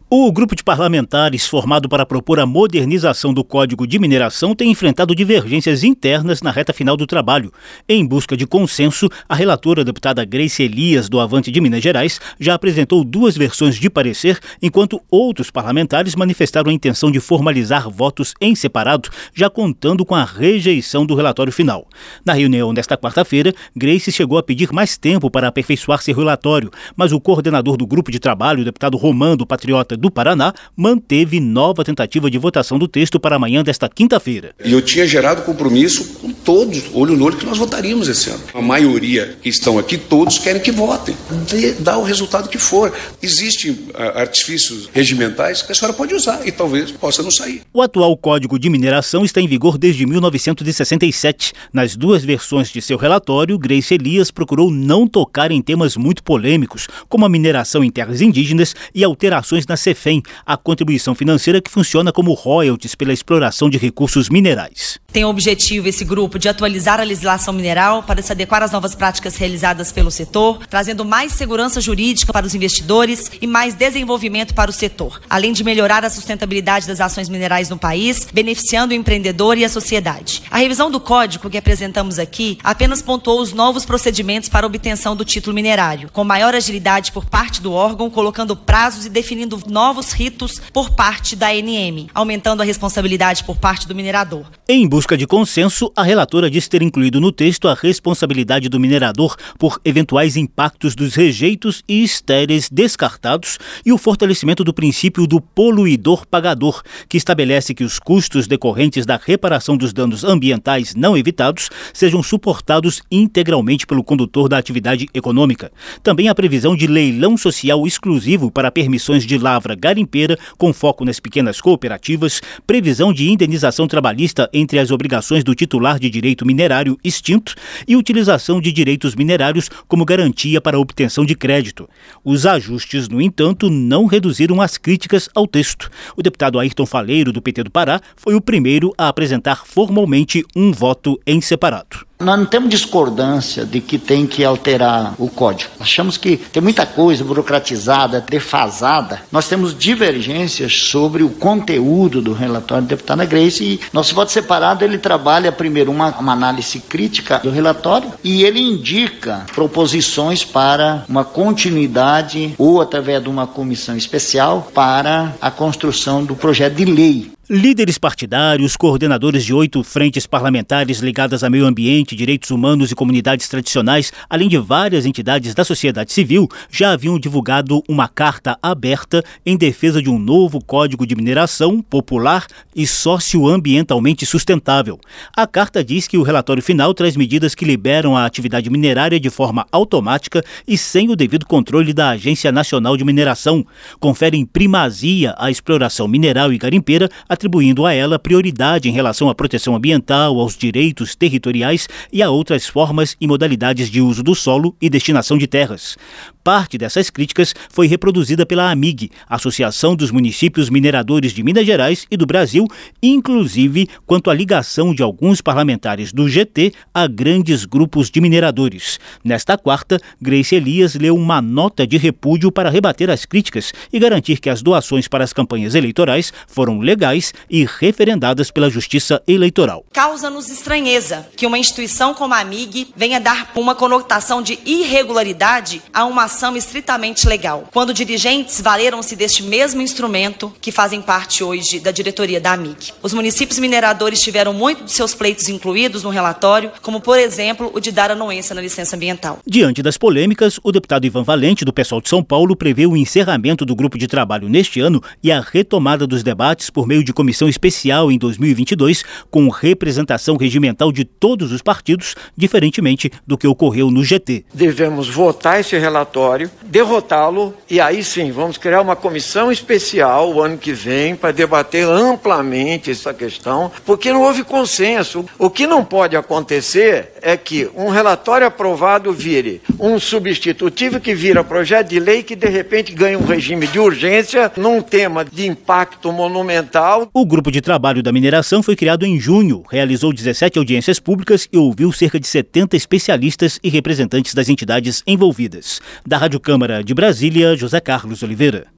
O grupo de parlamentares formado para propor a modernização do Código de Mineração tem enfrentado divergências internas na reta final do trabalho. Em busca de consenso, a relatora, a deputada Grace Elias, do Avante de Minas Gerais, já apresentou 2 versões de parecer, enquanto outros parlamentares manifestaram a intenção de formalizar votos em separado, já contando com a rejeição do relatório final. Na reunião desta quarta-feira, Grace chegou a pedir mais tempo para aperfeiçoar seu relatório, mas o coordenador do grupo de trabalho, o deputado Romano, patriota do Paraná, manteve nova tentativa de votação do texto para amanhã desta quinta-feira. E eu tinha gerado compromisso com todos, olho no olho, que nós votaríamos esse ano. A maioria que estão aqui, todos querem que votem. Dá o resultado que for. Existem artifícios regimentais que a senhora pode usar e talvez possa não sair. O atual Código de Mineração está em vigor desde 1967. Nas 2 versões de seu relatório, Grace Elias procurou não tocar em temas muito polêmicos, como a mineração em terras indígenas e alterações na CEFEM, a contribuição financeira que funciona como royalties pela exploração de recursos minerais. Tem o objetivo, esse grupo, de atualizar a legislação mineral para se adequar às novas práticas realizadas pelo setor, trazendo mais segurança jurídica para os investidores e mais desenvolvimento para o setor, além de melhorar a sustentabilidade das ações minerais no país, beneficiando o empreendedor e a sociedade. A revisão do código que apresentamos aqui apenas pontuou os novos procedimentos para obtenção do título minerário, com maior agilidade por parte do órgão, colocando prazos e definindo novos ritos por parte da ANM, aumentando a responsabilidade por parte do minerador. Em busca de consenso, a relatora disse ter incluído no texto a responsabilidade do minerador por eventuais impactos dos rejeitos e estéreis descartados e o fortalecimento do princípio do poluidor pagador, que estabelece que os custos decorrentes da reparação dos danos ambientais não evitados sejam suportados integralmente pelo condutor da atividade econômica. Também a previsão de leilão social exclusivo para permissões de lavra garimpeira com foco nas pequenas cooperativas, previsão de indenização trabalhista entre as obrigações do titular de direito minerário extinto e utilização de direitos minerários como garantia para a obtenção de crédito. Os ajustes, no entanto, não reduziram as críticas ao texto. O deputado Ayrton Faleiro, do PT do Pará, foi o primeiro a apresentar formalmente um voto em separado. Nós não temos discordância de que tem que alterar o código. Achamos que tem muita coisa burocratizada, defasada. Nós temos divergências sobre o conteúdo do relatório da deputada Grace e nosso voto separado ele trabalha primeiro uma análise crítica do relatório e ele indica proposições para uma continuidade ou através de uma comissão especial para a construção do projeto de lei. Líderes partidários, coordenadores de 8 frentes parlamentares ligadas a meio ambiente, direitos humanos e comunidades tradicionais, além de várias entidades da sociedade civil, já haviam divulgado uma carta aberta em defesa de um novo Código de Mineração popular e socioambientalmente sustentável. A carta diz que o relatório final traz medidas que liberam a atividade minerária de forma automática e sem o devido controle da Agência Nacional de Mineração, conferem primazia à exploração mineral e garimpeira, atribuindo a ela prioridade em relação à proteção ambiental, aos direitos territoriais e a outras formas e modalidades de uso do solo e destinação de terras. Parte dessas críticas foi reproduzida pela AMIG, Associação dos Municípios Mineradores de Minas Gerais e do Brasil, inclusive quanto à ligação de alguns parlamentares do GT a grandes grupos de mineradores. Nesta quarta, Grace Elias leu uma nota de repúdio para rebater as críticas e garantir que as doações para as campanhas eleitorais foram legais e referendadas pela Justiça Eleitoral. Causa-nos estranheza que uma instituição como a AMIG venha dar uma conotação de irregularidade a uma ação estritamente legal, quando dirigentes valeram-se deste mesmo instrumento que fazem parte hoje da diretoria da AMIG. Os municípios mineradores tiveram muito de seus pleitos incluídos no relatório, como, por exemplo, o de dar anuência na licença ambiental. Diante das polêmicas, o deputado Ivan Valente, do PSOL de São Paulo, prevê o encerramento do grupo de trabalho neste ano e a retomada dos debates por meio de comissão especial em 2022, com representação regimental de todos os partidos, diferentemente do que ocorreu no GT. Devemos votar esse relatório, derrotá-lo e aí sim, vamos criar uma comissão especial o ano que vem para debater amplamente essa questão, porque não houve consenso. O que não pode acontecer é que um relatório aprovado vire um substitutivo que vira projeto de lei que de repente ganha um regime de urgência num tema de impacto monumental. O grupo de trabalho da mineração foi criado em junho, realizou 17 audiências públicas e ouviu cerca de 70 especialistas e representantes das entidades envolvidas. Da Rádio Câmara de Brasília, José Carlos Oliveira.